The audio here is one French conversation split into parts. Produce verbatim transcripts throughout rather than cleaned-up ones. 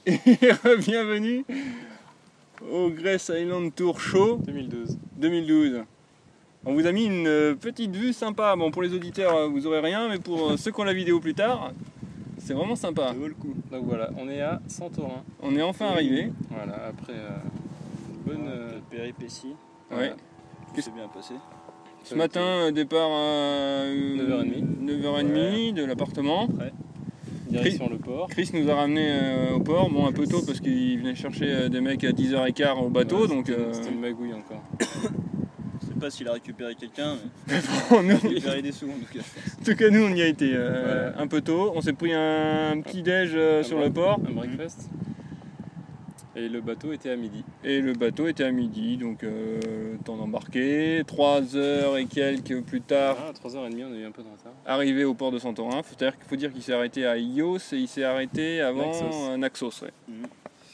et bienvenue au Grace Island Tour Show deux mille douze. deux mille douze. On vous a mis une petite vue sympa. Bon, pour les auditeurs, vous aurez rien, mais pour ceux qui ont la vidéo plus tard, c'est vraiment sympa. Ça vaut le coup. Donc voilà, on est à Santorin. On est enfin arrivé. Voilà, après euh, une bonne euh, péripétie. Ouais. Tout s'est bien passé. Ce matin, départ à neuf heures trente. neuf heures trente Ouais. de l'appartement. Ouais. Direction le port. Chris nous a ramené euh, au port, bon un peu tôt parce qu'il venait chercher euh, des mecs à dix heures quinze au bateau, Ouais, donc... C'était Euh... c'était une magouille encore. Je sais pas s'il a récupéré quelqu'un, mais bon, nous, il a récupéré des sous en tout cas. en tout cas nous on y a été euh, Ouais. un peu tôt, on s'est pris un petit déj euh, Un sur break- le port Un breakfast. Et le bateau était à midi. et le bateau était à midi, donc euh, temps d'embarquer, trois heures et quelques plus tard, Ah, à trois heures trente, on a eu un peu de retard. arrivé au port de Santorin. Faut dire, faut dire qu'il s'est arrêté à Ios et il s'est arrêté avant Naxos. euh, Naxos. Ouais. Mhm.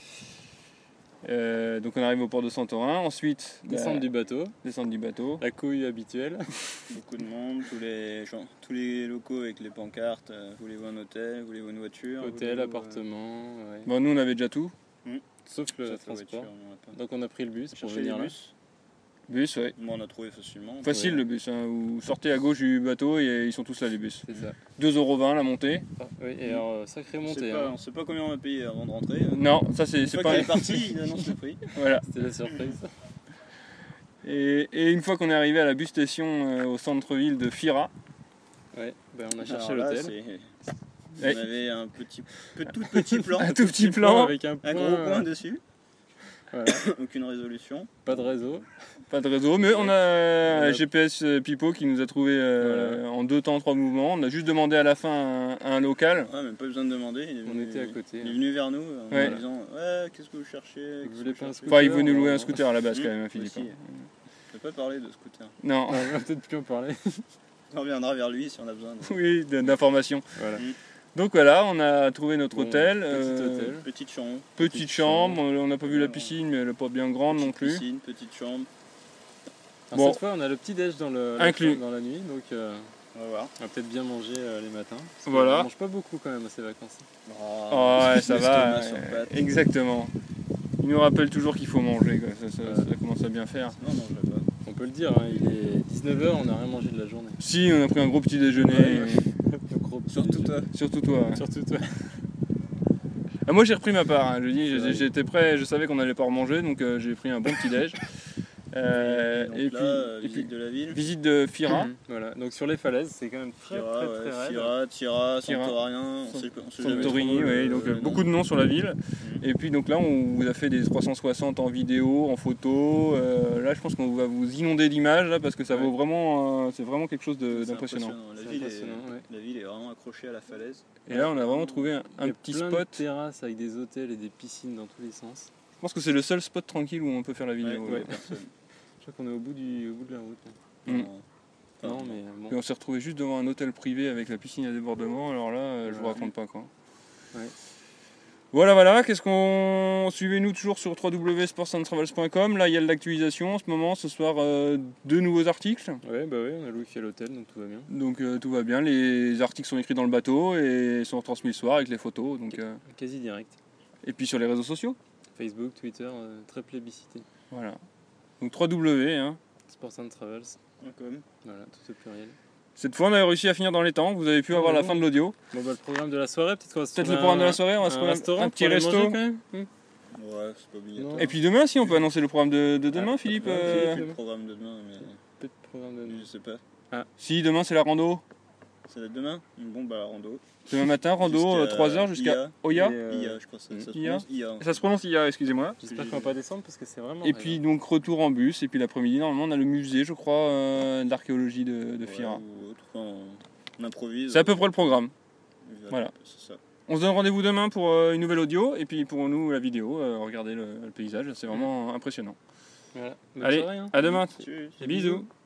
Euh, donc on arrive au port de Santorin, ensuite Descendre bah, du bateau, descendre du bateau. la couille habituelle. Beaucoup de monde, tous les gens, tous les locaux avec les pancartes. euh, voulez-vous un hôtel, voulez-vous une voiture Hôtel, voulez-vous, appartement, ouais. Bon, nous on avait déjà tout. Sauf euh, le sauf la transport. voiture, on a pas. Donc on a pris le bus pour Chercher venir les là. bus. Bus, ouais. Bon, on a trouvé facilement. Facile le bus, hein. Vous sortez à gauche du bateau et ils sont tous là les bus. C'est ça. deux euros vingt la montée. Ah, oui, et alors, euh, sacrée On montée. sait pas, hein. on sait pas combien on va payer avant de rentrer. Une Non, ça c'est c'est fois pas... qu'il est parti, il annonce le prix. Voilà. C'était la surprise. Et, et une fois qu'on est arrivé à la bus station euh, au centre-ville de Fira, Ouais, ben on a cherché Alors là, l'hôtel. c'est- Ouais. On avait un petit, peu- tout petit plan, un tout petit plan, Avec un, un point, gros point dessus, Voilà. aucune résolution. Pas de réseau. pas de réseau, mais on a On a- un G P S Pipo qui nous a trouvé euh, Voilà. en deux temps, trois mouvements. On a juste demandé à la fin un, un local. Ouais, même pas besoin de demander. Il est On venu, était à côté. Il est venu vers nous en Ouais. nous disant ouais, qu'est-ce que vous cherchez Vous qu'est-ce voulez que pas un cherchez scooter Enfin, il veut nous louer on- un scooter à la base Mmh, quand même, hein, Philippe. aussi. On peut pas parler de scooter. Non, Ah, on va peut-être plus en parler. On reviendra vers lui si on a besoin. de- oui, d'informations. Voilà. Donc voilà, on a trouvé notre Bon, hôtel. petit euh, hôtel. Petite chambre. Petite Petite chambre, chambre. on n'a pas vu la piscine, mais elle n'est pas bien grande non petite plus. Piscine, petite chambre. Alors, Bon. Cette fois, on a le petit déj dans, le, la Inclus. chambre dans la nuit, donc euh, On va voir. on va peut-être bien manger euh, les matins. Parce que Voilà. On mange pas beaucoup quand même à ces vacances. Oh, ouais, ça va. l'estomac sur euh, pattes. Exactement. Il nous rappelle toujours qu'il faut manger, quoi. Ça, ça- Voilà. ça commence à bien faire. Non, non, je vais pas. On peut le dire, hein, il est dix-neuf heures, on n'a rien mangé de la journée. Si, on a pris un gros petit déjeuner. Ouais, euh, Le gros petit Surtout déj. toi. Surtout toi. ouais. Surtout toi. Ah, moi j'ai repris ma part, hein. Je dis, C'est vrai. j'ai- j'étais prêt, je savais qu'on allait pas remanger, donc euh, j'ai pris un bon petit déj. Euh, donc et, là, puis, euh, et visite puis, de la ville. visite de Fira, Mhm. Voilà, donc sur les falaises, c'est quand même très Fira, très ouais, très raide. Fira, Tira, Tira. Santorin, on sait, on sait jamais Santorini, trop, ouais, euh, donc le euh, nom. beaucoup de noms sur la ville. Mhm. Et puis donc là on vous a fait des trois cent soixante en vidéo, en photo. Euh, là je pense qu'on va vous inonder d'images là parce que ça Ouais. vaut vraiment, euh, c'est vraiment quelque chose de- C'est d'impressionnant. impressionnant. La C'est ville, est, impressionnant, ouais. la ville est vraiment accrochée à la falaise. Et là on a vraiment trouvé un, Il un y a petit plein spot. de terrasses avec des hôtels et des piscines dans tous les sens. Je pense que c'est le seul spot tranquille où on peut faire la vidéo. Ouais, là. ouais, personne. Je crois qu'on est au bout, du, au bout de la route. là. Mm. Non. Non, Enfin, mais Et bon. on s'est retrouvé juste devant un hôtel privé avec la piscine à débordement. Alors là, euh, je vous Voilà. raconte pas quoi. Ouais. Voilà, voilà. Qu'est-ce qu'on suivez-nous toujours sur w w w point sports and travels point com. Là, il y a de l'actualisation en ce moment. Ce soir, euh, deux nouveaux articles. Ouais, bah ouais, on a le wifi à l'hôtel, donc tout va bien. Donc euh, tout va bien. Les articles sont écrits dans le bateau et sont retransmis le soir avec les photos. Donc, euh, Quasi direct. et puis sur les réseaux sociaux. Facebook, Twitter, euh, très plébiscité. Voilà. Donc trois W. Hein. Sports and Travels, comme. voilà, tout au pluriel. Cette fois, on a réussi à finir dans les temps. Vous avez pu Ah, avoir la bon. fin de l'audio. Bon bah le programme de la soirée, peut-être qu'on va se Peut-être trouver le programme un- de la soirée. On va se un trouver un- restaurant un petit pour aller resto. manger, quand même. Hmm. Ouais, c'est pas obligatoire. Non. Et puis demain, si on peut annoncer le programme de, de demain, Ah, Philippe. ouais, euh, Philippe. Plus de programme de demain, mais Peu de programme de je sais pas. Si demain c'est la rando. Ça va être demain Bon, bah, la rando. Demain matin, rando, Jusqu'à euh, trois heures jusqu'à I A. Oya. Et, euh, I A, je crois que ça, ça se I A. prononce I A. Ça se prononce I A, excusez-moi. J'espère qu'on va pas descendre parce que c'est vraiment. Et raide. puis donc retour en bus, et puis l'après-midi, normalement on a le musée, je crois, euh, d'archéologie de, de Ouais, Fira. ou autre, enfin, on improvise. C'est à peu près le programme. Voilà. C'est ça. On se donne rendez-vous demain pour euh, une nouvelle audio, et puis pour nous la vidéo, euh, regardez le, le paysage, c'est vraiment impressionnant. Voilà. Bonne Allez, soirée, hein. à demain. Tchuss. Bisous.